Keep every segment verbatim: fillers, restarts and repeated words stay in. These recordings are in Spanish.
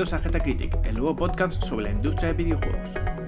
Bienvenidos a Getacritic, el nuevo podcast sobre la industria de videojuegos.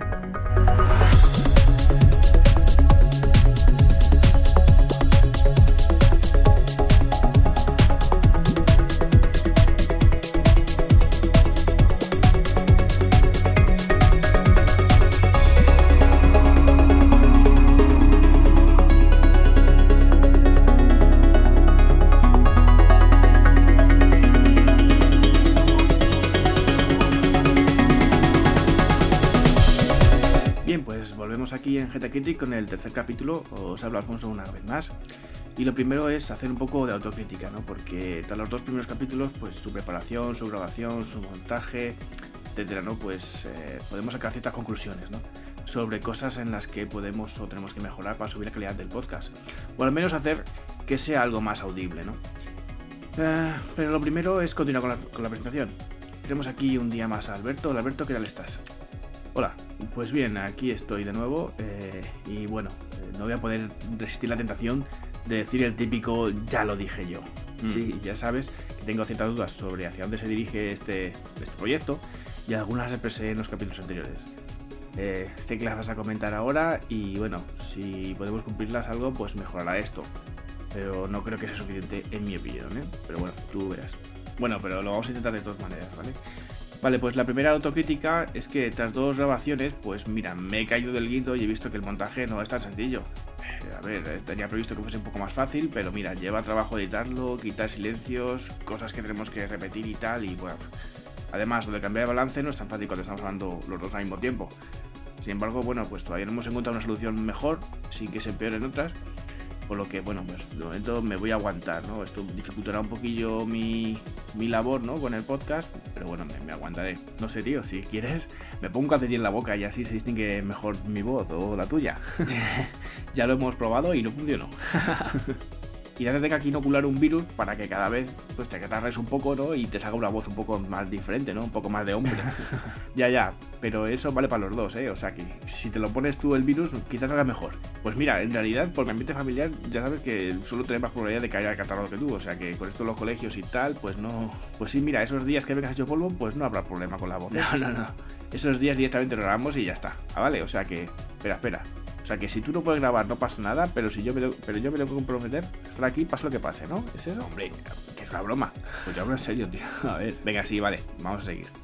Aquí en Getacritic con el tercer capítulo. Os habla Alfonso una vez más, y lo primero es hacer un poco de autocrítica, ¿no? Porque tras los dos primeros capítulos, pues su preparación, su grabación, su montaje, etcétera, ¿no? Pues eh, podemos sacar ciertas conclusiones, ¿no? Sobre cosas en las que podemos o tenemos que mejorar para subir la calidad del podcast, o al menos hacer que sea algo más audible, ¿no? Eh, pero lo primero es continuar con la, con la presentación. Tenemos aquí un día más a Alberto. Hola Alberto, ¿qué tal estás? Hola, pues bien, aquí estoy de nuevo eh, y bueno, eh, no voy a poder resistir la tentación de decir el típico ya lo dije yo. Mm. Sí, ya sabes que tengo ciertas dudas sobre hacia dónde se dirige este, este proyecto, y algunas las expresé en los capítulos anteriores. Eh, sé que las vas a comentar ahora y bueno, si podemos cumplirlas algo, pues mejorará esto, pero no creo que sea suficiente en mi opinión, ¿eh? Pero bueno, tú verás. Bueno, pero lo vamos a intentar de todas maneras, ¿vale? Vale, pues la primera autocrítica es que tras dos grabaciones, pues mira, me he caído del guindo y he visto que el montaje no es tan sencillo. Eh, a ver, tenía previsto que fuese un poco más fácil, pero mira, lleva trabajo editarlo, quitar silencios, cosas que tenemos que repetir y tal, y bueno. Además, lo de cambiar de balance no es tan fácil cuando estamos hablando los dos al mismo tiempo. Sin embargo, bueno, pues todavía no hemos encontrado una solución mejor, sin que se empeoren otras. Por lo que, bueno, pues de momento me voy a aguantar, ¿no? Esto dificultará un poquillo mi, mi labor, ¿no? Con el podcast, pero bueno, me, me aguantaré. No sé, tío, si quieres me pongo un calcetín en la boca y así se distingue mejor mi voz o la tuya. Ya lo hemos probado y no funcionó. Y ya te tenga que inocular un virus para que cada vez pues te catarres un poco, ¿no? Y te salga una voz un poco más diferente, ¿no? Un poco más de hombre. Ya, ya, pero eso vale para los dos, ¿eh? O sea que si te lo pones tú el virus, quizás salga mejor. Pues mira, en realidad, por mi ambiente familiar, ya sabes que suelo tener más probabilidad de caer al catarro que tú. O sea que con esto los colegios y tal, pues no... Pues sí, mira, esos días que vengas hecho polvo, pues no habrá problema con la voz, ¿eh? No, no, no. Esos días directamente lo grabamos y ya está. ¿Ah, vale? O sea que... Espera, espera. O sea que si tú no puedes grabar no pasa nada, pero si yo me, pero yo me tengo que comprometer a estar aquí, pase lo que pase, ¿no? ¿Es eso? Hombre, que es una broma. Pues yo hablo en serio, tío. A ver, venga, sí, vale, vamos a seguir.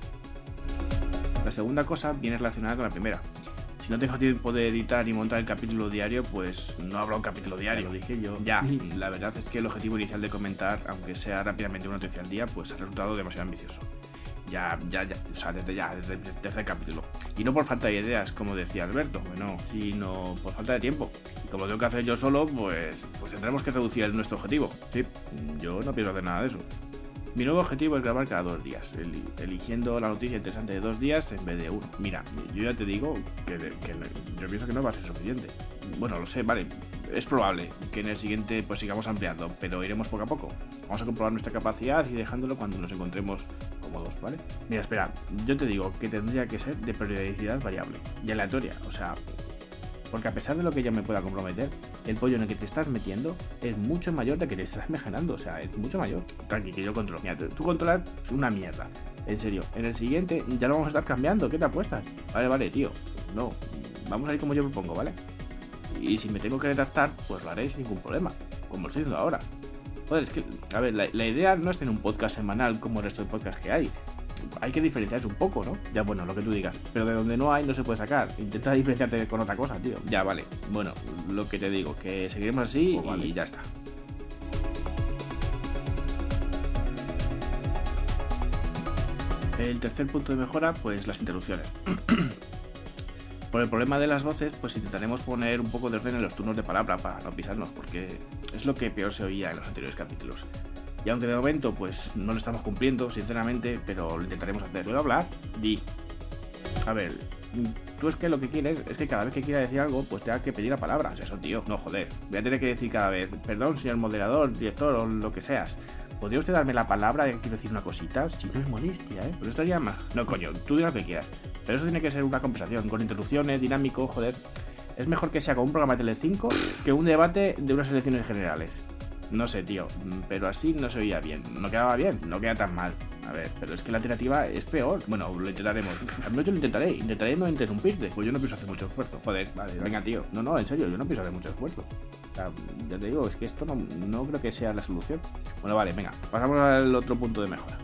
La segunda cosa viene relacionada con la primera. Si no tengo tiempo de editar y montar el capítulo diario, pues no habrá un capítulo diario. Ya lo dije yo. Ya, la verdad es que el objetivo inicial de comentar, aunque sea rápidamente una noticia al día, pues ha resultado demasiado ambicioso. Ya, ya, ya, o sea, desde ya, desde el tercer capítulo. Y no por falta de ideas, como decía Alberto, bueno, sino por falta de tiempo. Y como lo tengo que hacer yo solo, pues, pues tendremos que reducir nuestro objetivo. Sí, yo no pienso hacer nada de eso. Mi nuevo objetivo es grabar cada dos días, eligiendo la noticia interesante de dos días en vez de uno. Mira, yo ya te digo que, que yo pienso que no va a ser suficiente. Bueno, lo sé, vale, es probable que en el siguiente pues sigamos ampliando, pero iremos poco a poco. Vamos a comprobar nuestra capacidad y dejándolo cuando nos encontremos cómodos, ¿vale? Mira, espera, yo te digo que tendría que ser de periodicidad variable y aleatoria, o sea... Porque a pesar de lo que yo me pueda comprometer, el pollo en el que te estás metiendo es mucho mayor de que te estás imaginando. O sea, es mucho mayor. Tranqui, que yo controlo. Mira, tú controlas una mierda. En serio, en el siguiente ya lo vamos a estar cambiando. ¿Qué te apuestas? Vale, vale, tío. No, vamos a ir como yo propongo, ¿vale? Y si me tengo que redactar, pues lo haré sin ningún problema. Como lo estoy haciendo ahora. Joder, es que, a ver, la, la idea no es tener un podcast semanal como el resto de podcasts que hay. Hay que diferenciarse un poco, ¿no? Ya, bueno, lo que tú digas. Pero de donde no hay, no se puede sacar. Intenta diferenciarte con otra cosa, tío. Ya, vale. Bueno, lo que te digo, que seguiremos así oh, vale. Y ya está. El tercer punto de mejora, pues las interrupciones. Por el problema de las voces, pues intentaremos poner un poco de orden en los turnos de palabra para no pisarnos, porque es lo que peor se oía en los anteriores capítulos. Y aunque de momento pues no lo estamos cumpliendo, sinceramente, pero lo intentaremos hacer. ¿Puedo hablar? Di. A ver, tú es que lo que quieres es que cada vez que quiera decir algo, pues tenga que pedir la palabra. O sea, eso, tío, no, joder. Voy a tener que decir cada vez, perdón, señor moderador, director o lo que seas. ¿Podría usted darme la palabra de que quiero decir una cosita? Si no es molestia, ¿eh? Pero esto llama. No, coño, tú di lo que quieras. Pero eso tiene que ser una conversación, con interrupciones, dinámico, joder. Es mejor que sea como un programa de Telecinco que un debate de unas elecciones generales. No sé, tío, pero así no se oía bien. No quedaba bien, no queda tan mal. A ver, pero es que la alternativa es peor. Bueno, lo intentaremos. Al menos yo lo intentaré. Intentaré no interrumpirte. Pues yo no pienso hacer mucho esfuerzo. Joder, vale, venga, tío. No, no, en serio, yo no pienso hacer mucho esfuerzo. O sea, ya te digo, es que esto no, no creo que sea la solución. Bueno, vale, venga. Pasamos al otro punto de mejora.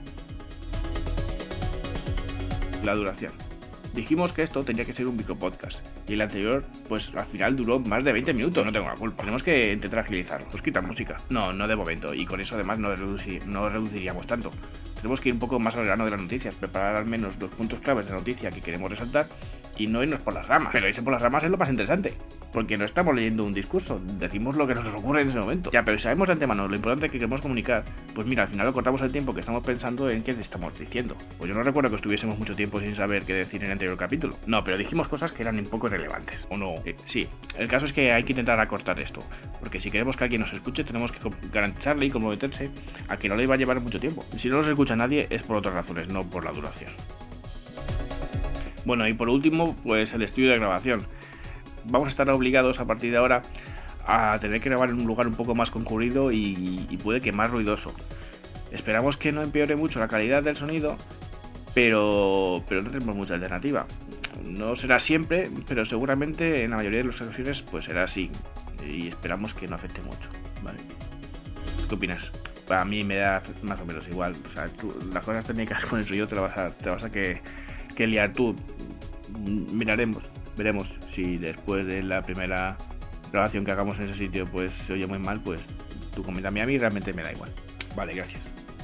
La duración. Dijimos que esto tenía que ser un micropodcast. Y el anterior, pues al final duró más de veinte minutos. No tengo la culpa. Tenemos que intentar agilizarlo. Pues quitar música. No, no de momento. Y con eso además no, reducir, no reduciríamos tanto. Tenemos que ir un poco más al grano de las noticias. Preparar al menos los puntos claves de la noticia que queremos resaltar. Y no irnos por las ramas. Pero irse por las ramas es lo más interesante. Porque no estamos leyendo un discurso. Decimos lo que nos ocurre en ese momento. Ya, pero si sabemos de antemano lo importante que queremos comunicar, pues mira, al final lo cortamos el tiempo que estamos pensando en qué estamos diciendo. Pues yo no recuerdo que estuviésemos mucho tiempo sin saber qué decir en el anterior capítulo. No, pero dijimos cosas que eran un poco irrelevantes. ¿O no? Eh, sí. El caso es que hay que intentar acortar esto. Porque si queremos que alguien nos escuche, tenemos que garantizarle y comprometerse a que no le va a llevar mucho tiempo. Si no nos escucha nadie, es por otras razones, no por la duración. Bueno, y por último, pues el estudio de grabación. Vamos a estar obligados a partir de ahora a tener que grabar en un lugar un poco más concurrido y, y puede que más ruidoso. Esperamos que no empeore mucho la calidad del sonido, pero, pero no tenemos mucha alternativa. No será siempre, pero seguramente en la mayoría de las ocasiones pues será así. Y esperamos que no afecte mucho, ¿vale? ¿Qué opinas? A mí me da más o menos igual. O sea, tú, las cosas técnicas con el sonido te las vas a, te vas a que, que liar tú. Miraremos, veremos si después de la primera grabación que hagamos en ese sitio pues se oye muy mal, pues tú coméntame, a mí realmente me da igual. Vale, gracias.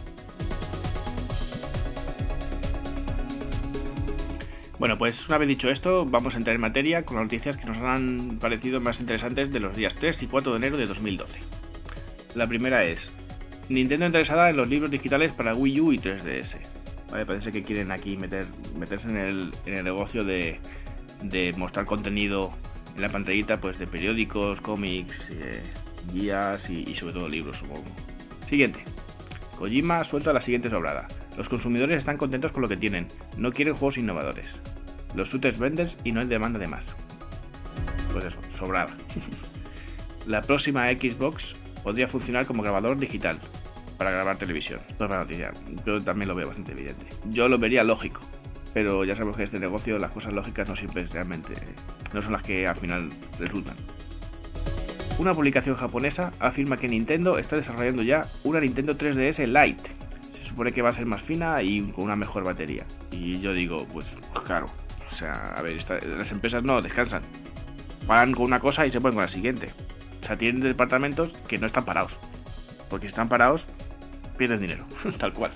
Bueno, pues una vez dicho esto, vamos a entrar en materia con las noticias que nos han parecido más interesantes de los días tres y cuatro de enero de dos mil doce. La primera es Nintendo interesada en los libros digitales para Wii U y tres D S. Vale, parece que quieren aquí meter, meterse en el, en el negocio de, de mostrar contenido en la pantallita, pues de periódicos, cómics, eh, guías y, y sobre todo libros, supongo. Siguiente. Kojima suelta la siguiente sobrada. Los consumidores están contentos con lo que tienen, no quieren juegos innovadores. Los shooters venden y no hay demanda de más. Pues eso, sobrada. La próxima Xbox podría funcionar como grabador digital para grabar televisión. No es una noticia, yo también lo veo bastante evidente. Yo lo vería lógico, pero ya sabemos que en este negocio las cosas lógicas no siempre realmente no son las que al final resultan. Una publicación japonesa afirma que Nintendo está desarrollando ya una Nintendo tres D S Lite. Se supone que va a ser más fina y con una mejor batería. Y yo digo, pues claro, o sea, a ver, esta, las empresas no descansan. Paran con una cosa y se ponen con la siguiente. O sea, tienen departamentos que no están parados. Porque si están parados, pierden dinero, tal cual.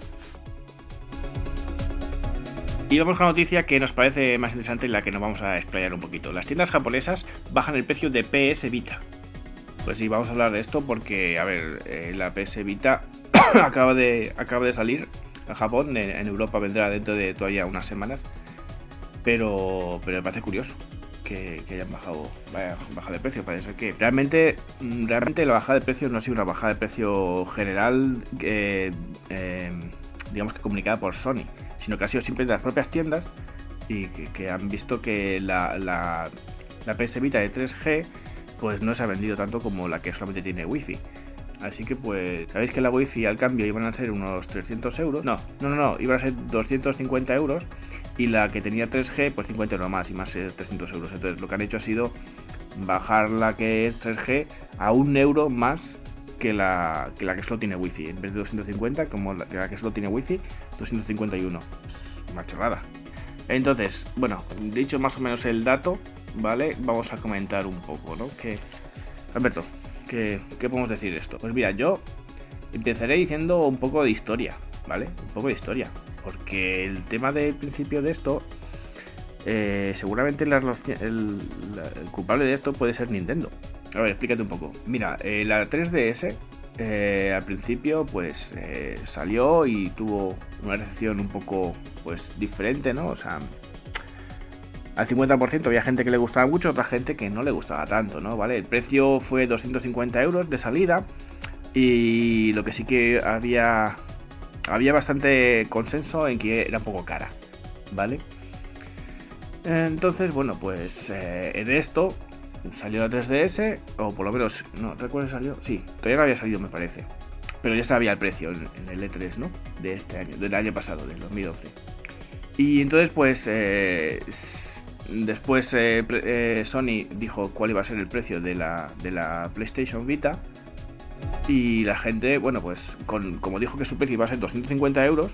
Y vamos con la noticia que nos parece más interesante y la que nos vamos a explayar un poquito. Las tiendas japonesas bajan el precio de P S Vita. Pues sí, vamos a hablar de esto porque, a ver, eh, la P S Vita acaba de acaba de salir a Japón, en, en Europa vendrá dentro de todavía unas semanas, pero, pero me parece curioso que, que hayan bajado, vaya, bajado de precio. Parece que realmente, realmente la bajada de precio no ha sido una bajada de precio general, eh, eh, digamos que comunicada por Sony, sino que ha sido siempre de las propias tiendas y que, que han visto que la, la, la P S Vita de tres G pues no se ha vendido tanto como la que solamente tiene Wi-Fi. Así que pues, sabéis que la Wi-Fi al cambio iban a ser unos trescientos euros. No, no, no, no, iban a ser doscientos cincuenta euros. Y la que tenía tres G, pues cincuenta euros más y más eh, trescientos euros. Entonces lo que han hecho ha sido bajar la que es tres G a un euro más que la que, la que solo tiene Wi-Fi. En vez de doscientos cincuenta, como la, la que solo tiene Wi-Fi, doscientos cincuenta y uno. Es una chorrada. Entonces, bueno, dicho más o menos el dato, ¿vale? Vamos a comentar un poco, ¿no? Que, Alberto, ¿qué, ¿qué podemos decir de esto? Pues mira, yo empezaré diciendo un poco de historia, ¿vale? Un poco de historia. Porque el tema del principio de esto, eh, seguramente la, el, la, el culpable de esto puede ser Nintendo. A ver, explícate un poco. Mira, eh, la tres D S eh, al principio pues eh, salió y tuvo una recepción un poco pues diferente, ¿no? O sea, al cincuenta por ciento había gente que le gustaba mucho, otra gente que no le gustaba tanto, ¿no? ¿Vale? El precio fue doscientos cincuenta euros de salida y lo que sí que había había bastante consenso en que era un poco cara, ¿vale? Entonces, bueno, pues eh, en esto salió la tres D S, o por lo menos, no recuerdo si salió, sí, todavía no había salido me parece. pero ya sabía el precio en, en el E tres, ¿no? De este año, del año pasado, del dos mil once. Y entonces pues eh, después eh, eh, Sony dijo cuál iba a ser el precio de la, de la PlayStation Vita, y la gente, bueno, pues con, como dijo que su precio iba a ser doscientos cincuenta euros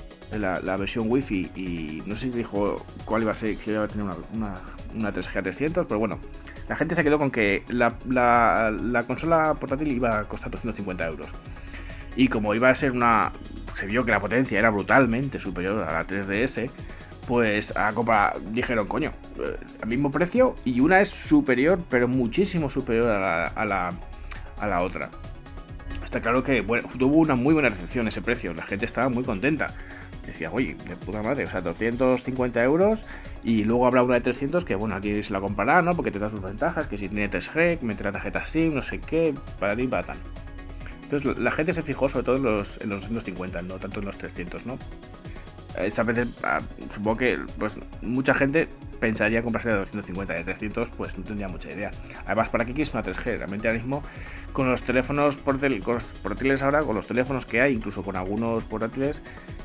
la, la versión Wi-Fi, y no sé si dijo cuál iba a ser, que iba a tener una, una, una tres G a trescientos, pero bueno, la gente se quedó con que la, la, la consola portátil iba a costar doscientos cincuenta euros. Y como iba a ser una... se vio que la potencia era brutalmente superior a la tres D S, pues a compra dijeron, coño, eh, al mismo precio, y una es superior, pero muchísimo superior a la, a la, a la otra. Está claro que, bueno, tuvo una muy buena recepción ese precio, la gente estaba muy contenta. Decía, oye, de puta madre, o sea, doscientos cincuenta euros, y luego habrá una de trescientos que, bueno, aquí se la comprará, ¿no? Porque te da sus ventajas, que si tiene tres G, mete la tarjeta SIM, no sé qué, para ti, para tal. Entonces la gente se fijó sobre todo en los, en los doscientos cincuenta, no tanto en los trescientos, ¿no? Esta vez, supongo que pues mucha gente pensaría comprarse de doscientos cincuenta, de trescientos pues no tendría mucha idea. Además, ¿para qué quieres una tres G? Realmente ahora mismo con los teléfonos portátiles, con los portátiles ahora, con los teléfonos que hay, incluso con algunos portátiles,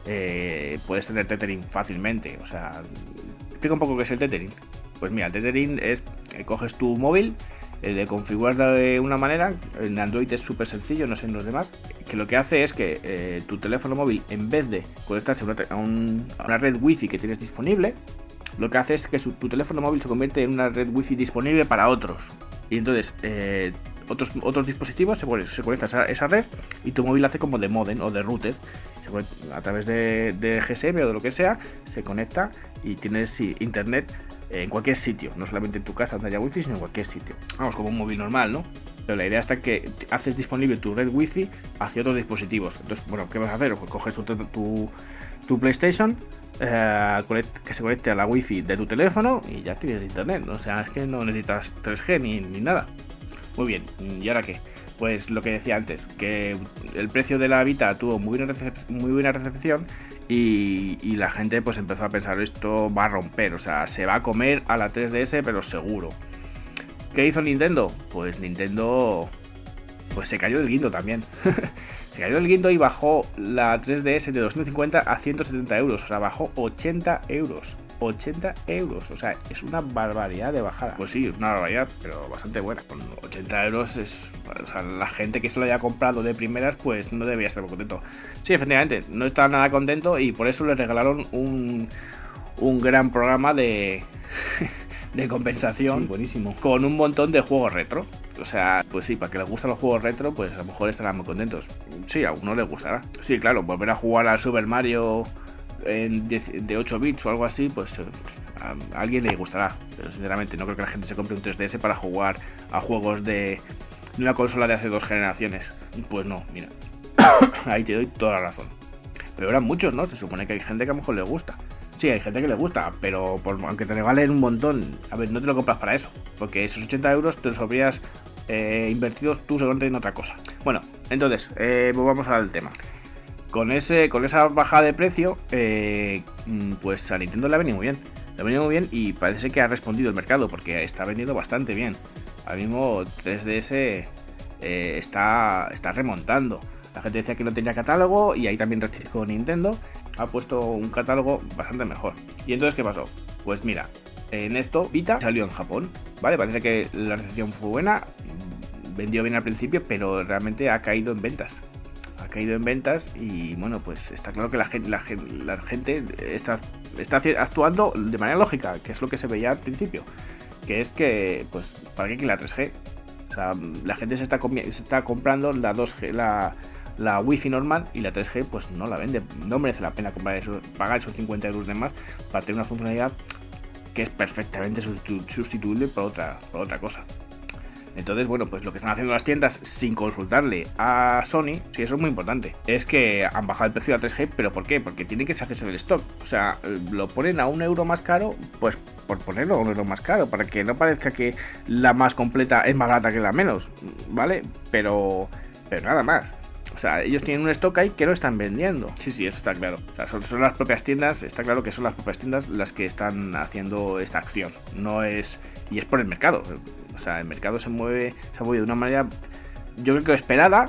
eh, puedes tener tethering fácilmente. O sea, explica un poco qué es el tethering. Pues mira, el tethering es que coges tu móvil, eh, de configurar de una manera, en Android es súper sencillo, no sé en los demás, que lo que hace es que eh, tu teléfono móvil, en vez de conectarse a una, a, un, a una red wifi que tienes disponible, lo que hace es que su, tu teléfono móvil se convierte en una red wifi disponible para otros. Y entonces eh, otros, otros dispositivos se, se conectan a esa, esa red, y tu móvil hace como de modem o de router. Se conecta, a través de, de G S M o de lo que sea, se conecta y tienes sí, internet en cualquier sitio, no solamente en tu casa donde haya wifi, sino en cualquier sitio. Vamos, como un móvil normal, ¿no? Pero la idea está que haces disponible tu red wifi hacia otros dispositivos. Entonces, bueno, ¿qué vas a hacer? Pues coges tu, tu, tu PlayStation, eh, que se conecte a la wifi de tu teléfono y ya tienes internet. O sea, es que no necesitas tres G ni, ni nada. Muy bien, ¿y ahora qué? Pues lo que decía antes, que el precio de la Vita tuvo muy buena, recep- muy buena recepción, y, y la gente pues empezó a pensar, esto va a romper, o sea, se va a comer a la tres D S, pero seguro. ¿Qué hizo Nintendo? Pues Nintendo pues se cayó del guindo también. Se cayó del guindo y bajó la tres D S de doscientos cincuenta a ciento setenta euros, o sea, bajó ochenta euros. ochenta euros, o sea, es una barbaridad de bajada. Pues sí, es una barbaridad, pero bastante buena. Con ochenta euros es, o sea, la gente que se lo haya comprado de primeras pues no debería estar muy contento. Sí, efectivamente, no está nada contento, y por eso le regalaron un, un gran programa de de compensación, sí, buenísimo, con un montón de juegos retro. O sea, pues sí, para que les gustan los juegos retro, pues a lo mejor estarán muy contentos. Sí, a uno les gustará. Sí, claro, volver a jugar al Super Mario en de ocho bits o algo así, pues a alguien le gustará, pero sinceramente no creo que la gente se compre un tres D S para jugar a juegos de, de una consola de hace dos generaciones. Pues no, mira, ahí te doy toda la razón. Pero eran muchos, ¿no? Se supone que hay gente que a lo mejor le gusta. Sí, hay gente que le gusta, pero por, aunque te valen un montón, a ver, no te lo compras para eso, porque esos ochenta euros te los habrías eh, invertidos tú seguramente en otra cosa. Bueno, entonces, eh, volvamos al tema. Con ese, con esa bajada de precio, eh, pues a Nintendo le ha venido muy bien. Le ha venido muy bien y parece que ha respondido el mercado, porque está vendiendo bastante bien. Ahora mismo tres D S eh, está, está remontando. La gente decía que no tenía catálogo, y ahí también rectificó Nintendo. Ha puesto un catálogo bastante mejor. ¿Y entonces qué pasó? Pues mira, en esto Vita salió en Japón, ¿vale? Parece que la recepción fue buena, vendió bien al principio, pero realmente ha caído en ventas. Ha caído en ventas y bueno, pues está claro que la gente, la, la gente está, está actuando de manera lógica, que es lo que se veía al principio. Que es que, pues, ¿para qué quiere la tres G? O sea, la gente se está, se está comprando la dos G, la... la Wi-Fi normal, y la tres G pues no la vende. No merece la pena comprar eso, pagar esos cincuenta euros de más para tener una funcionalidad que es perfectamente sustitu- sustituible por otra, por otra cosa. Entonces, bueno, pues lo que están haciendo las tiendas sin consultarle a Sony, sí, eso es muy importante, es que han bajado el precio de la tres G. ¿Pero por qué? Porque tienen que deshacerse del stock. O sea, lo ponen a un euro más caro, pues por ponerlo a un euro más caro, para que no parezca que la más completa es más barata que la menos, ¿vale? Pero, pero nada más. O sea, ellos tienen un stock ahí que no están vendiendo. Sí, sí, eso está claro. O sea, son, son las propias tiendas, está claro que son las propias tiendas las que están haciendo esta acción. No es... Y es por el mercado. O sea, el mercado se mueve, se mueve de una manera, yo creo que esperada,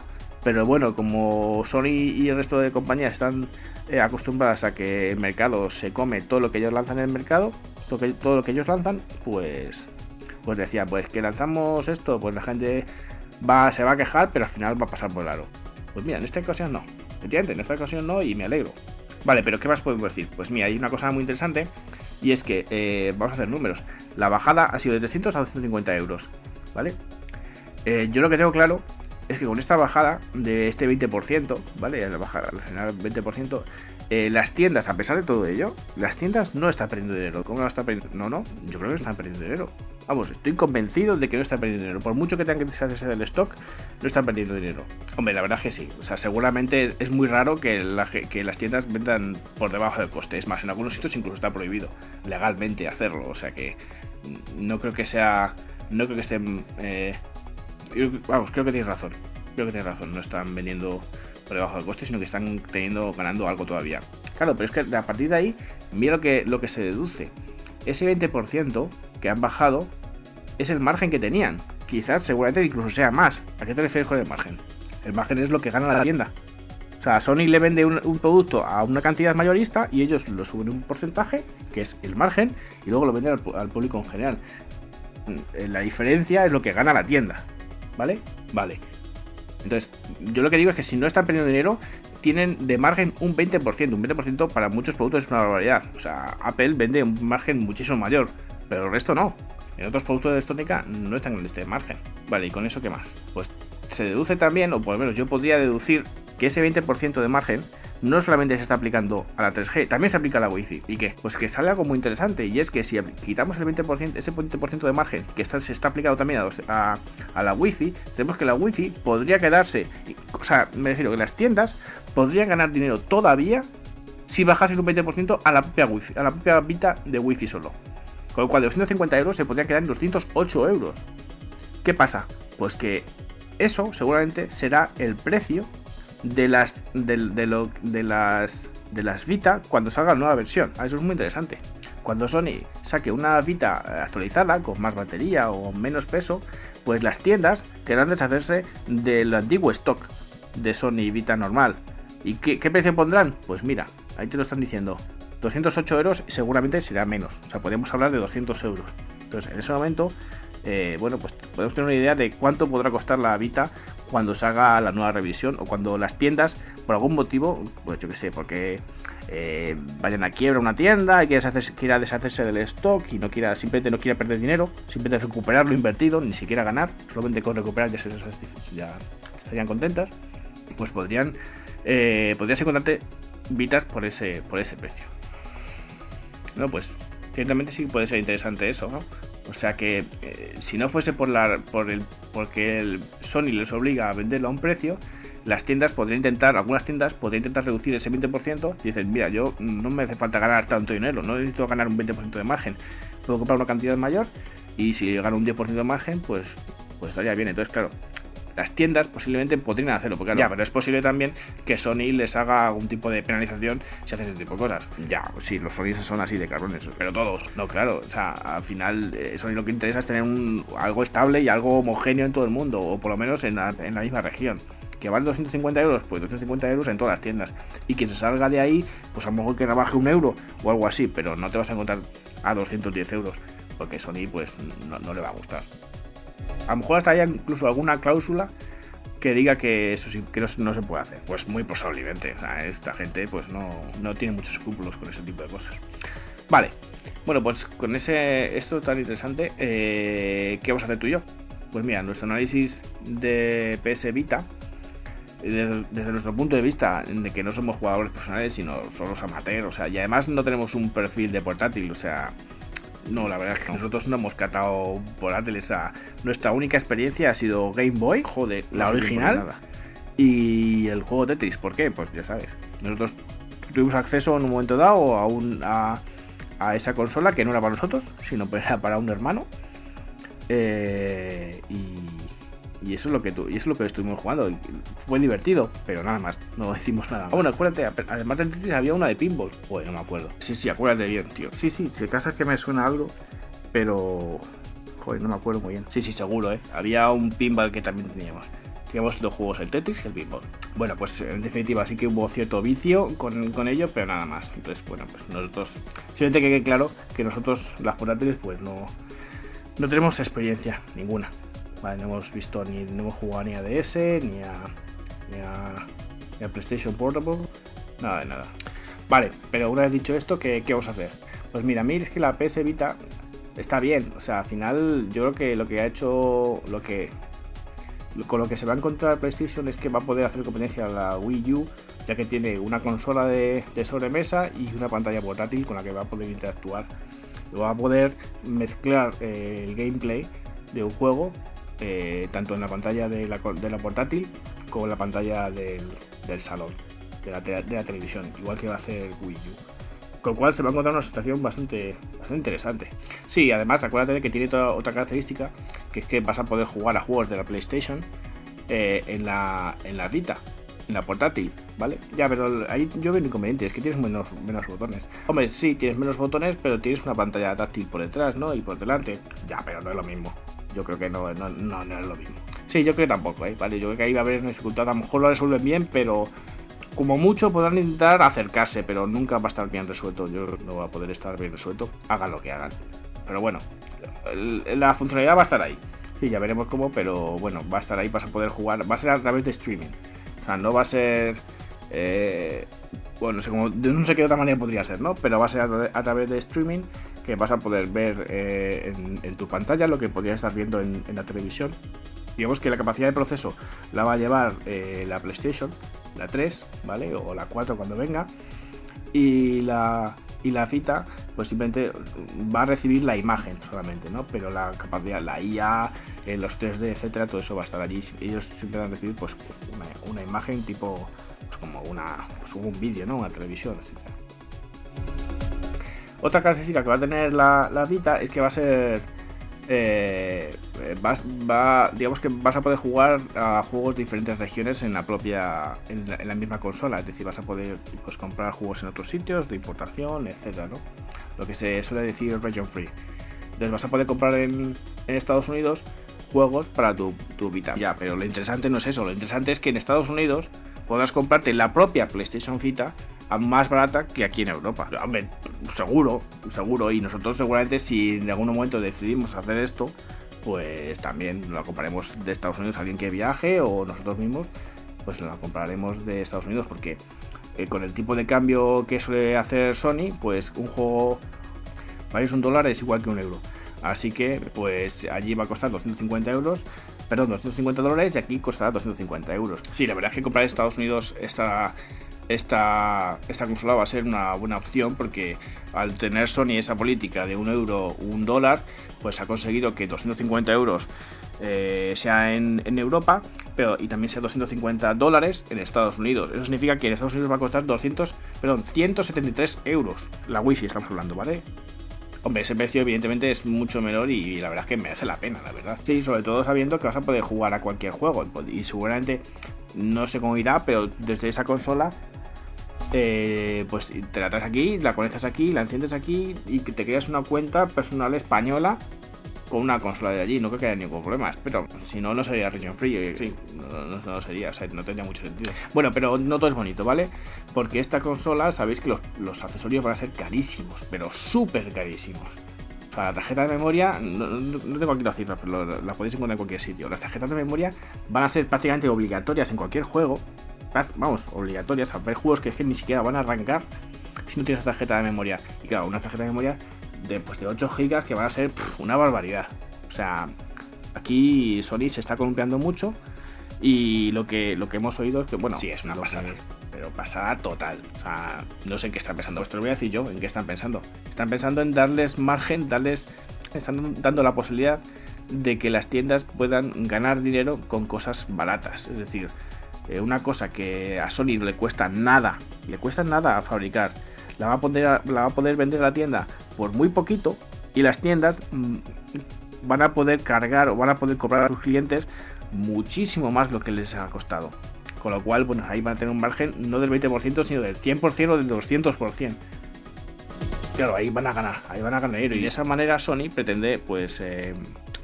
pero bueno, como Sony y el resto de compañías están eh, acostumbradas a que el mercado se come todo lo que ellos lanzan en el mercado, todo, que, todo lo que ellos lanzan, pues pues decía, pues que lanzamos esto, pues la gente va se va a quejar, pero al final va a pasar por el aro. Pues mira, en esta ocasión no, ¿entiendes? En esta ocasión no, y me alegro. Vale, pero ¿qué más podemos decir? Pues mira, hay una cosa muy interesante, y es que, eh, vamos a hacer números, la bajada ha sido de trescientos a doscientos cincuenta euros, ¿vale? Eh, yo lo que tengo claro es que con esta bajada de este veinte por ciento, ¿vale? La bajada, al final veinte por ciento, eh, las tiendas, a pesar de todo ello, las tiendas no están perdiendo dinero. ¿Cómo no están perdiendo? No, no, yo creo que están perdiendo dinero. Vamos, estoy convencido de que no están perdiendo dinero. Por mucho que tengan que deshacerse del stock, no están perdiendo dinero. Hombre, la verdad es que sí. O sea, seguramente es muy raro que, la, que las tiendas vendan por debajo del coste. Es más, en algunos sitios incluso está prohibido legalmente hacerlo. O sea que no creo que sea... No creo que estén... Eh, vamos, creo que tienes razón. Creo que tienes razón. No están vendiendo por debajo del coste, sino que están teniendo ganando algo todavía. Claro, pero es que a partir de ahí, mira lo que, lo que se deduce. Ese veinte por ciento que han bajado es el margen que tenían. Quizás, seguramente, incluso sea más. ¿A qué te refieres con el margen? El margen es lo que gana la tienda. O sea, Sony le vende un, un producto a una cantidad mayorista y ellos lo suben un porcentaje, que es el margen, y luego lo venden al, al público en general. La diferencia es lo que gana la tienda. ¿Vale? Vale. Entonces, yo lo que digo es que si no están perdiendo dinero, tienen de margen un veinte por ciento. Un veinte por ciento para muchos productos es una barbaridad. O sea, Apple vende un margen muchísimo mayor, pero el resto no. En otros productos de electrónica no están en este margen. Vale, ¿y con eso qué más? Pues se deduce también, o por lo menos yo podría deducir, que ese veinte por ciento de margen no solamente se está aplicando a la tres G, también se aplica a la Wi-Fi. ¿Y qué? Pues que sale algo muy interesante, y es que si quitamos el veinte por ciento, ese veinte por ciento de margen que está, se está aplicado también a, a, a la Wi-Fi, tenemos que la Wi-Fi podría quedarse, o sea, me refiero que las tiendas podrían ganar dinero todavía si bajasen un veinte por ciento a la propia Wi-Fi, a la propia Vita de Wi-Fi solo. Con lo cual de doscientos cincuenta euros se podría quedar en doscientos ocho euros. ¿Qué pasa? Pues que eso seguramente será el precio de las de, de, lo, de las de las Vita cuando salga la nueva versión. Eso es muy interesante. Cuando Sony saque una Vita actualizada con más batería o menos peso, pues las tiendas querrán deshacerse del antiguo stock de Sony Vita normal. ¿Y qué, qué precio pondrán? Pues mira, ahí te lo están diciendo, doscientos ocho euros, y seguramente será menos. O sea, podemos hablar de doscientos euros. Entonces, en ese momento, eh, bueno, pues podemos tener una idea de cuánto podrá costar la Vita cuando se haga la nueva revisión, o cuando las tiendas, por algún motivo, pues yo que sé, porque eh, vayan a quiebra una tienda y quiera deshacerse, quiera deshacerse del stock y no quiera, simplemente no quiera perder dinero, simplemente recuperar lo invertido, ni siquiera ganar, solamente con recuperar ya, se, ya estarían contentas, pues podrían, eh, podrías encontrarte Vitas por ese, por ese precio. No, pues ciertamente sí puede ser interesante eso, ¿no? O sea que eh, si no fuese por la por el porque el Sony les obliga a venderlo a un precio, las tiendas podrían intentar, algunas tiendas podrían intentar reducir ese veinte por ciento y dicen, mira, yo no me hace falta ganar tanto dinero, no necesito ganar un veinte por ciento de margen, puedo comprar una cantidad mayor y si gano un diez por ciento de margen, pues pues estaría bien. Entonces, claro, las tiendas posiblemente podrían hacerlo, porque claro, ya, pero es posible también que Sony les haga algún tipo de penalización si hacen ese tipo de cosas. Ya, sí, los Sony son así de cabrones, pero todos, no, claro, o sea, al final eh, Sony lo que interesa es tener un, algo estable y algo homogéneo en todo el mundo, o por lo menos en la, en la misma región. ¿Que vale doscientos cincuenta euros? Pues doscientos cincuenta euros en todas las tiendas. Y quien se salga de ahí, pues a lo mejor que rebaje un euro o algo así, pero no te vas a encontrar a doscientos diez euros, porque Sony pues no, no le va a gustar. A lo mejor hasta haya incluso alguna cláusula que diga que eso sí, que no, no se puede hacer. Pues muy posiblemente. O sea, esta gente pues no, no tiene muchos escrúpulos con ese tipo de cosas. Vale. Bueno, pues con ese esto tan interesante, eh, ¿qué vamos a hacer tú y yo? Pues mira, nuestro análisis de P S Vita, desde, desde nuestro punto de vista, de que no somos jugadores profesionales, sino somos amateurs, o sea, y además no tenemos un perfil de portátil, o sea, no, la verdad es que nosotros no hemos catado portátiles. O sea, nuestra única experiencia ha sido Game Boy, joder, la original, y el juego Tetris. ¿Por qué? Pues ya sabes, nosotros tuvimos acceso en un momento dado a, un, a, a esa consola que no era para nosotros, sino era para un hermano, eh, y, y eso es lo que tu, y eso es lo que estuvimos jugando. Fue divertido, pero nada más, no hicimos nada más. Ah, bueno, acuérdate, además de Tetris había una de pinball. Joder, no me acuerdo. Sí, sí, acuérdate bien, tío. Sí, sí, si acaso es que me suena algo, pero joder, no me acuerdo muy bien. Sí, sí, seguro, eh. Había un pinball que también teníamos. digamos, dos juegos, el Tetris y el Pinball. Bueno, pues en definitiva sí que hubo cierto vicio con, con ello, pero nada más. Entonces, bueno, pues nosotros, simplemente que quede claro que nosotros, las portátiles, pues no, no tenemos experiencia ninguna. Vale, no hemos visto ni, no hemos jugado ni a D S, ni a, ni a, ni a PlayStation Portable, nada de nada. Vale, pero una vez dicho esto, ¿qué, qué vamos a hacer? Pues mira, a mí es que la P S Vita está bien, o sea, al final yo creo que lo que ha hecho, lo que con lo que se va a encontrar PlayStation es que va a poder hacer competencia a la Wii U, ya que tiene una consola de, de sobremesa y una pantalla portátil con la que va a poder interactuar. Y va a poder mezclar eh, el gameplay de un juego eh, tanto en la pantalla de la, de la portátil como en la pantalla del, del salón, de la, de la televisión, igual que va a hacer Wii U. Con lo cual se va a encontrar una situación bastante, bastante interesante. Sí, además acuérdate de que tiene toda, otra característica, que es que vas a poder jugar a juegos de la PlayStation eh, en, la, en la Vita, en la portátil, ¿vale? Ya, pero ahí yo veo un inconveniente, es que tienes menos, menos botones. Hombre, sí, tienes menos botones, pero tienes una pantalla táctil por detrás, ¿no? Y por delante. Ya, pero no es lo mismo. Yo creo que no, no, no, no es lo mismo. Sí, yo creo que tampoco, ¿eh? Vale, yo creo que ahí va a haber una dificultad. A lo mejor lo resuelven bien, pero como mucho podrán intentar acercarse, pero nunca va a estar bien resuelto. Yo no va a poder estar bien resuelto, hagan lo que hagan. Pero bueno, la funcionalidad va a estar ahí. Sí, ya veremos cómo, pero bueno, va a estar ahí, vas a poder jugar. Va a ser a través de streaming. O sea, no va a ser... Eh, bueno, no sé, cómo, no sé qué otra manera podría ser, ¿no? Pero va a ser a, a través de streaming, que vas a poder ver eh, en, en tu pantalla lo que podrías estar viendo en, en la televisión. Digamos que la capacidad de proceso la va a llevar eh, la PlayStation, la tres, ¿vale? O la cuatro cuando venga. Y la, y la Vita, pues simplemente va a recibir la imagen solamente, ¿no? Pero la capacidad, la I A, eh, los tres D, etcétera, todo eso va a estar allí. Ellos siempre van a recibir pues una, una imagen tipo, pues como una, pues un vídeo, ¿no? Una televisión, etcétera. Otra característica que va a tener la, la Vita es que va a ser... Eh, vas, va, digamos que vas a poder jugar a juegos de diferentes regiones en la propia en la, en la misma consola, es decir, vas a poder pues comprar juegos en otros sitios de importación, etcétera, ¿no? Lo que se suele decir region free. Entonces vas a poder comprar en, en Estados Unidos juegos para tu, tu Vita. Ya, pero lo interesante no es eso, lo interesante es que en Estados Unidos podrás comprarte la propia PlayStation Vita a más barata que aquí en Europa. Hombre, seguro, seguro, y nosotros seguramente si en algún momento decidimos hacer esto, pues también la compraremos de Estados Unidos a alguien que viaje o nosotros mismos, pues la compraremos de Estados Unidos porque eh, con el tipo de cambio que suele hacer Sony, pues un juego vale un dólar es igual que un euro. Así que pues allí va a costar doscientos cincuenta euros, perdón, doscientos cincuenta dólares y aquí costará doscientos cincuenta euros. Sí, la verdad es que comprar en Estados Unidos esta... Esta, esta consola va a ser una buena opción porque al tener Sony esa política de un euro o un dólar, pues ha conseguido que doscientos cincuenta euros eh, sea en, en Europa, pero y también sea doscientos cincuenta dólares en Estados Unidos. Eso significa que en Estados Unidos va a costar doscientos, perdón, ciento setenta y tres euros. La Wi-Fi estamos hablando, ¿vale? Hombre, ese precio evidentemente es mucho menor y la verdad es que merece la pena, la verdad. Sí, sobre todo sabiendo que vas a poder jugar a cualquier juego y seguramente, no sé cómo irá, pero desde esa consola eh, pues te la traes aquí, la conectas aquí, la enciendes aquí y que te creas una cuenta personal española con una consola de allí. No creo que haya ningún problema, pero si no, no sería region free. Sí, no, no, no sería, o sea, no tendría mucho sentido. Bueno, pero no todo es bonito, ¿vale? Porque esta consola, sabéis que los, los accesorios van a ser carísimos, pero súper carísimos. O sea, la tarjeta de memoria, no, no, no tengo aquí las cifras, pero lo, la podéis encontrar en cualquier sitio. Las tarjetas de memoria van a ser prácticamente obligatorias en cualquier juego. Vamos, obligatorias. A ver juegos que, es que ni siquiera van a arrancar si no tienes tarjeta de memoria. Y claro, una tarjeta de memoria de, pues de ocho gigas que van a ser pff, una barbaridad. O sea, aquí Sony se está columpiando mucho. Y lo que, lo que hemos oído es que, bueno, sí, es una pasada, pero pasada total. O sea, no sé en qué están pensando. Esto lo voy a decir yo, en qué están pensando. Están pensando en darles margen, darles, están dando la posibilidad de que las tiendas puedan ganar dinero con cosas baratas. Es decir, eh, una cosa que a Sony no le cuesta nada, le cuesta nada a fabricar, la va a poder, la va a poder vender a la tienda por muy poquito y las tiendas mmm, van a poder cargar o van a poder cobrar a sus clientes muchísimo más lo que les ha costado. Con lo cual, bueno, ahí van a tener un margen no del veinte por ciento, sino del cien por ciento o del doscientos por ciento. Claro, ahí van a ganar, ahí van a ganar dinero. Y de esa manera Sony pretende, pues, eh,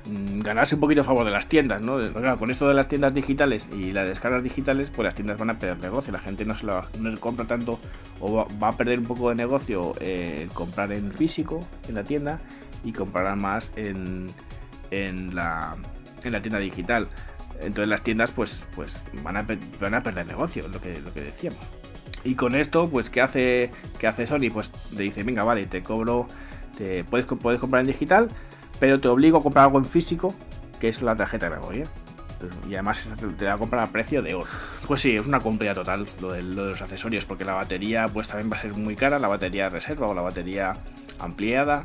ganarse un poquito a favor de las tiendas, ¿no? Claro, con esto de las tiendas digitales y las descargas digitales, pues las tiendas van a perder negocio, la gente no se la no compra tanto o va, va a perder un poco de negocio eh, comprar en físico en la tienda y comprará más en, en la en la tienda digital. Entonces las tiendas pues pues van a van a perder negocio, lo que lo que decíamos. Y con esto, pues ¿qué hace qué hace Sony? Pues te dice, venga, vale, te cobro, te puedes puedes comprar en digital, pero te obligo a comprar algo en físico, que es la tarjeta de memoria. Y además te va a comprar a precio de oro. Pues sí, es una compra total lo de, lo de los accesorios, porque la batería pues también va a ser muy cara, la batería de reserva o la batería ampliada.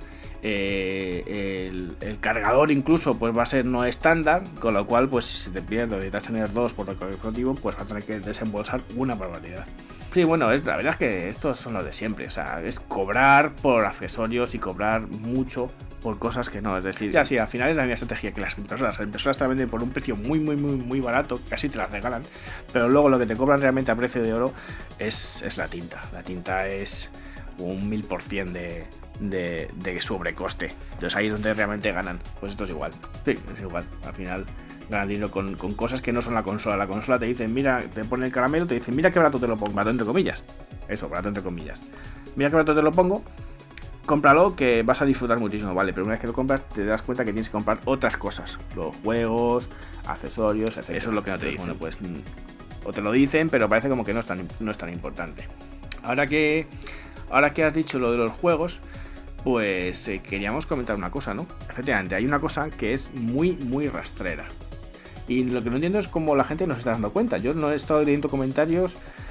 Eh, el, el cargador incluso pues va a ser no estándar, con lo cual pues si te pierdes o necesitas tener dos por cualquier motivo, pues vas a tener que desembolsar una barbaridad. Sí, bueno, es, la verdad es que estos son los de siempre, o sea, es cobrar por accesorios y cobrar mucho por cosas que no, es decir, ya sí, al final es la misma estrategia que las impresoras. Las impresoras te las venden por un precio muy, muy, muy, muy barato, casi te las regalan, pero luego lo que te cobran realmente a precio de oro es, es la tinta. La tinta es un mil por ciento de, de, de sobrecoste, entonces ahí es donde realmente ganan. Pues esto es igual, sí, es igual, al final ganan dinero con, con cosas que no son la consola. La consola te dicen, mira, te ponen el caramelo, te dicen, mira qué barato te lo pongo, barato entre comillas, eso, barato entre comillas, mira qué barato te lo pongo, cómpralo que vas a disfrutar muchísimo, vale, pero una vez que lo compras te das cuenta que tienes que comprar otras cosas, los juegos, accesorios, etcétera. Eso es lo que no te dicen. Bueno, pues o te lo dicen, pero parece como que no es tan, no es tan importante. Ahora que ahora que has dicho lo de los juegos, pues eh, queríamos comentar una cosa, ¿no? Efectivamente, hay una cosa que es muy, muy rastrera. Y lo que no entiendo es cómo la gente no se está dando cuenta. Yo no he estado leyendo comentarios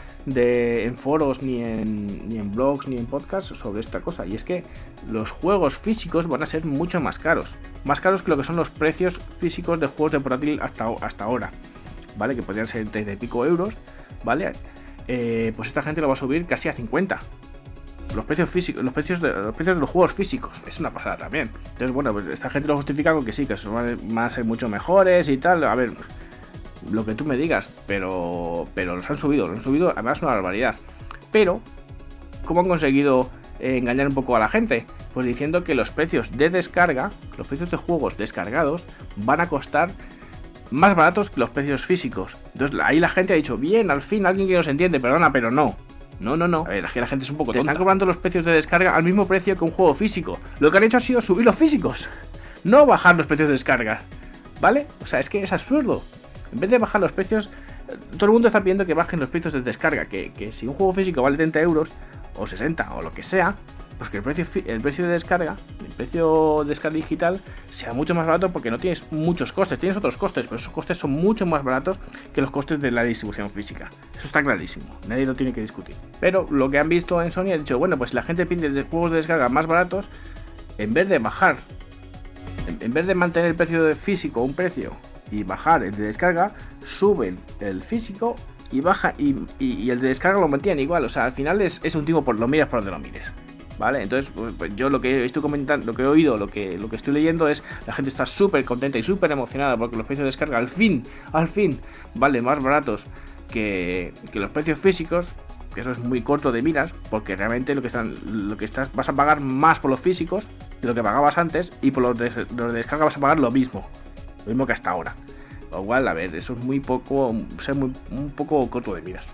de en foros, ni en, ni en blogs, ni en podcasts sobre esta cosa. Y es que los juegos físicos van a ser mucho más caros. Más caros que lo que son los precios físicos de juegos de portátil hasta, hasta ahora. ¿Vale? Que podrían ser treinta y pico euros. ¿Vale? Eh, pues esta gente lo va a subir casi a cincuenta. Los precios físicos, los precios de los precios de los juegos físicos, es una pasada también. Entonces, bueno, pues esta gente lo justifica con que sí, que van a ser mucho mejores y tal. A ver, lo que tú me digas, pero pero los han subido, los han subido, además una barbaridad. Pero, ¿cómo han conseguido eh, engañar un poco a la gente? Pues diciendo que los precios de descarga, los precios de juegos descargados, van a costar más baratos que los precios físicos. Entonces ahí la gente ha dicho, bien, al fin alguien que nos entiende, perdona, pero no. No, no, no. A ver, es que la gente es un poco tonta. Te están cobrando los precios de descarga al mismo precio que un juego físico. Lo que han hecho ha sido subir los físicos, no bajar los precios de descarga. ¿Vale? O sea, es que es absurdo. En vez de bajar los precios, todo el mundo está pidiendo que bajen los precios de descarga. Que, que si un juego físico vale treinta euros, o sesenta, o lo que sea, pues que el precio, el precio de descarga, el precio de descarga digital, sea mucho más barato porque no tienes muchos costes. Tienes otros costes, pero esos costes son mucho más baratos que los costes de la distribución física. Eso está clarísimo, nadie lo tiene que discutir. Pero lo que han visto en Sony ha dicho, bueno, pues la gente pide juegos de descarga más baratos, en vez de bajar, en, en vez de mantener el precio de físico un precio y bajar el de descarga, suben el físico y baja y, y, y el de descarga lo mantienen igual. O sea, al final es, es un timo por lo miras por donde lo mires. ¿Vale? Entonces, pues yo lo que estoy comentando, lo que he oído, lo que, lo que estoy leyendo es la gente está súper contenta y súper emocionada porque los precios de descarga al fin, al fin, valen más baratos que, que los precios físicos, que eso es muy corto de miras, porque realmente lo que están, lo que estás, vas a pagar más por los físicos de lo que pagabas antes y por los de, los de descarga vas a pagar lo mismo, lo mismo que hasta ahora. O igual, a ver, eso es muy poco, ser muy, un poco corto de miras.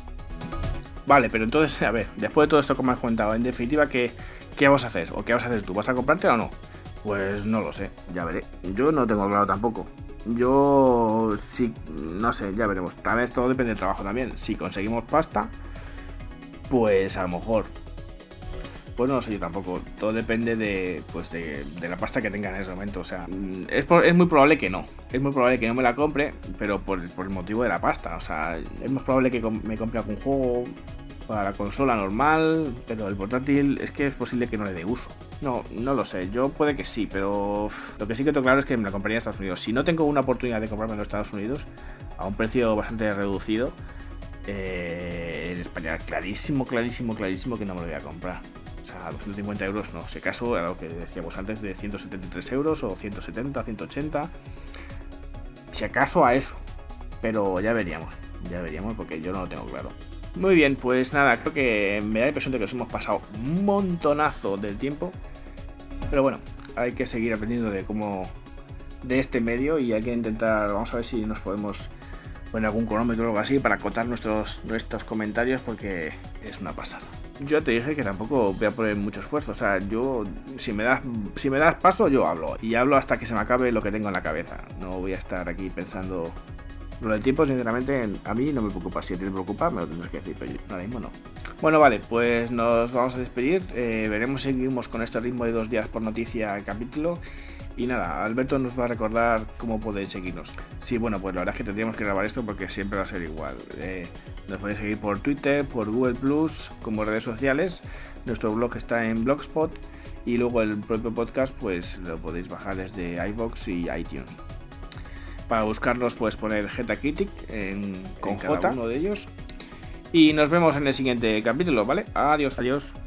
Vale, pero entonces, a ver, después de todo esto que me has contado, en definitiva, ¿qué, ¿qué vas a hacer? ¿O qué vas a hacer tú? ¿Vas a comprarte o no? Pues no lo sé, ya veré. Yo no tengo claro tampoco. Yo sí, no sé, ya veremos. Tal vez todo depende del trabajo también. Si conseguimos pasta, pues a lo mejor. Pues no lo sé yo tampoco. Todo depende de, pues de, de la pasta que tenga en ese momento. O sea, es, por, es muy probable que no. Es muy probable que no me la compre, pero por, por el motivo de la pasta. O sea, es más probable que me compre algún juego para la consola normal, pero el portátil es que es posible que no le dé uso. No, no lo sé. Yo puede que sí, pero lo que sí que tengo claro es que me la compraría en Estados Unidos. Si no tengo una oportunidad de comprarme en los Estados Unidos a un precio bastante reducido, eh, en España clarísimo, clarísimo, clarísimo que no me lo voy a comprar. A doscientos cincuenta euros no, si acaso a lo que decíamos antes de ciento setenta y tres euros o ciento setenta, ciento ochenta, si acaso a eso, pero ya veríamos, ya veríamos porque yo no lo tengo claro. Muy bien, pues nada, creo que me da la impresión de que nos hemos pasado un montonazo del tiempo, pero bueno, hay que seguir aprendiendo de cómo de este medio y hay que intentar, vamos a ver si nos podemos poner algún cronómetro o algo así para acotar nuestros, nuestros comentarios porque es una pasada. Yo te dije que tampoco voy a poner mucho esfuerzo, o sea, yo si me das si me das paso yo hablo y hablo hasta que se me acabe lo que tengo en la cabeza. No voy a estar aquí pensando. Lo del tiempo, sinceramente, a mí no me preocupa. Si te preocupa, me lo tendrás que decir, pero yo ahora mismo no. Bueno, vale, pues nos vamos a despedir. Eh, veremos si seguimos con este ritmo de dos días por noticia al capítulo. Y nada, Alberto nos va a recordar cómo podéis seguirnos. Sí, bueno, pues la verdad es que tendríamos que grabar esto porque siempre va a ser igual. Eh, nos podéis seguir por Twitter, por Google Plus, como redes sociales. Nuestro blog está en Blogspot. Y luego el propio podcast, pues lo podéis bajar desde iVoox y iTunes. Para buscarlos puedes poner Getacritic en, con en cada J, uno de ellos. Y nos vemos en el siguiente capítulo, ¿vale? Adiós, adiós.